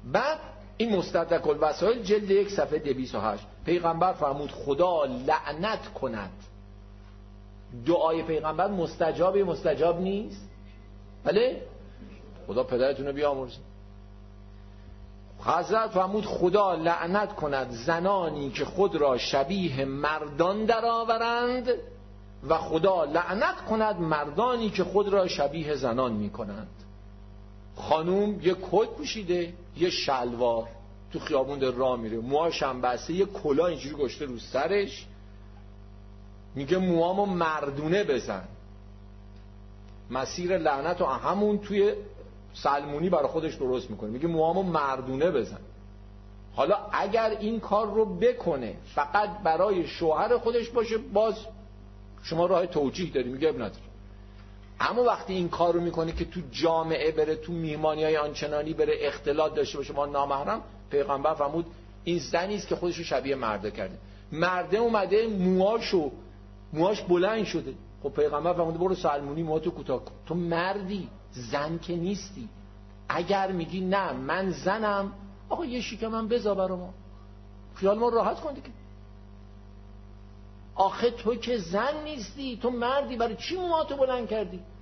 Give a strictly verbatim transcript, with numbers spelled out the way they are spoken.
بعد این مستدرک الوسائل جلد یک صفحه دویست و هشت پیغمبر فرمود خدا لعنت کند. دعای پیغمبر مستجاب یا مستجاب نیست؟ بله؟ خدا پدرتون رو بیامرزه. حضرت فرمود خدا لعنت کند زنانی که خود را شبیه مردان درآورند و خدا لعنت کند مردانی که خود را شبیه زنان می کنند. خانوم یه کت پوشیده، یه شلوار، تو خیابون در راه میره، موهاش هم بسته، یه کلاه اینجوری گشته رو سرش، میگه موهامو مردونه بزن. مسیر لعنت رو همون توی سلمونی برای خودش درست میکنه، میگه موهامو مردونه بزن. حالا اگر این کار رو بکنه فقط برای شوهر خودش باشه، باز شما راه توجیه داری، میگه اب نداره. اما وقتی این کار رو میکنه که تو جامعه بره، تو میهمانی های آنچنانی بره، اختلاط داشته باشه با نامحرم، پیغمبر فرمود این زنی است که خودش رو شبیه مرده کرده. مرده اومده موهاشو موهاش بلند شده، خب پیغمبر فرمود برو سلمونی موهاتو کوتاه کن. تو مردی، زن که نیستی. اگر میگی نه من زنم، آقا یه شیکه من بذار برا ما، خیال ما راحت کن دیگه. آخه تو که زن نیستی، تو مردی، برای چی موهاتو بلند کردی؟